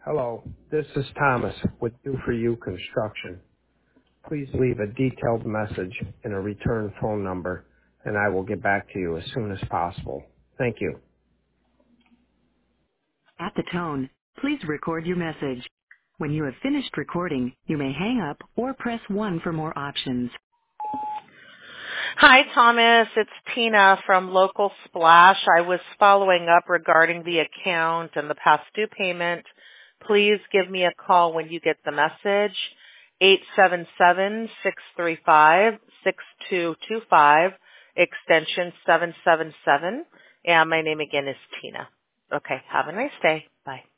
Hello, this is Thomas with Do For You Construction. Please leave a detailed message and a return phone number, and I will get back to you as soon as possible. Thank you. At the tone, please record your message. When you have finished recording, you may hang up or press 1 for more options. Hi, Thomas. It's Tina from Local Splash. I was following up regarding the account and the past due payment. Please give me a call when you get the message. 877-635-6225, extension 777. And my name again is Tina. Okay, have a nice day. Bye.